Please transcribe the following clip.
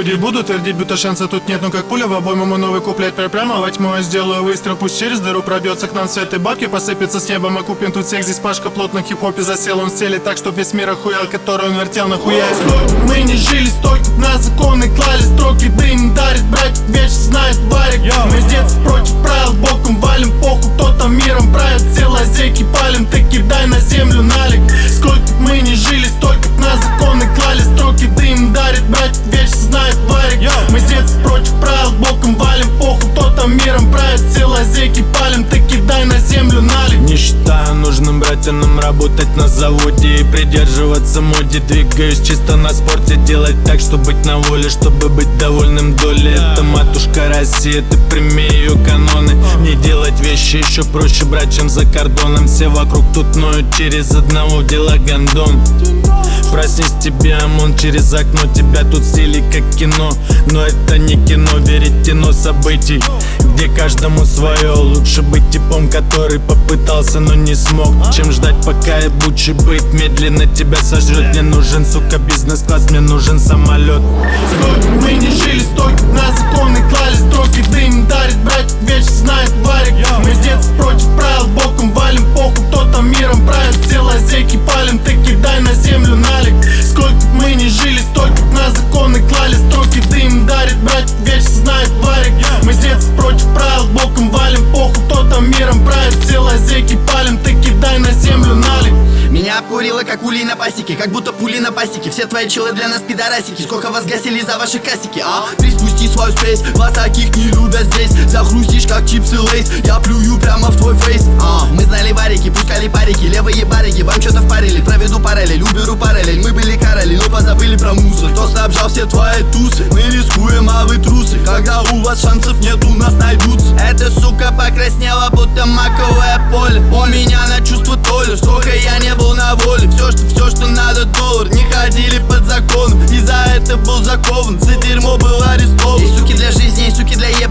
Люди будут твердить, будто шанса тут нет, но как пуля в обойму мой новый куплет прямо во тьму я сделаю выстрел, пусть через дыру пробьется к нам свет и бабки посыпятся с неба. Мы купим тут всех, здесь Пашка плотно хип-хопе засел, он стелит так, что весь мир охуел, который он вертел нахуя. Мы не жили столько, на законы клали строки, дым дарит, брать вещи знает варик. Мы с детства против правил, боком валим, похуй, кто там миром правит, все лазейки палим, ты кидай на землю налик. Сколько мы не жили, столько на законы клали строки, дым дарит, брать вещи знает варик. Мы с детства против правил, боком валим, похуй, кто там миром правит, все лазейки палим, ты кидай на землю налик. Не считаю нужным братьям работать на заводе и придерживаться моде. Двигаюсь чисто на спорте, делать так, чтобы быть на воле, чтобы быть довольным долей. Это матушка Россия, ты прими ее каноны. Не делать вещи еще проще, брать, чем за кордоном. Все вокруг тут ноют через одного дела гондон. Проснись тебе, ОМОН, через окно тебя тут стили как кино. Но это не кино, верить кино событий, где каждому свое. Лучше быть типом, который попытался, но не смог, чем ждать, пока ебучий быт медленно тебя сожрет. Мне нужен, сука, бизнес-класс, мне нужен самолет. Сколько мы не жили, столько на законы клали строки, дым дарит, брать вещи знает варик. Мы с детства против правил, боком валим, похуй, кто там миром правит, все лазейки палим, ты кидай на землю налик. Сколько мы не жили, столько на законы клали строки, дым дарит, брать вещи знает варик. Мы с детства против правил, боком валим, похуй, кто там миром правит, все лазейки палим, ты кидай на землю налик. Меня обкурило, как улей на пасеке, как будто пули на пасеке. Все твои челы для нас пидорасики, сколько вас гасили за ваши касики, а? Приспусти свою спейс, вас таких не любят здесь. Захрустишь, как чипсы лейс, я плюю прямо в твой фейс, а? Мы знали варики, пускали парики, левые барики, вам что-то впарили. Проведу параллель, уберу параллель, мы были короли, но позабыли про мусор. Кто снабжал все твои тусы, мы рискуем, а вы трусы. Когда у вас шансов нет, у нас найдутся. Эта сука покраснела, будто маковое поле. У меня на чувство толи, сколько я не был на воле. Все, что надо, доллар. Не ходили под законом, и за это был закован. За дерьмо был арестован. Есть суки для жизни, есть суки для еб.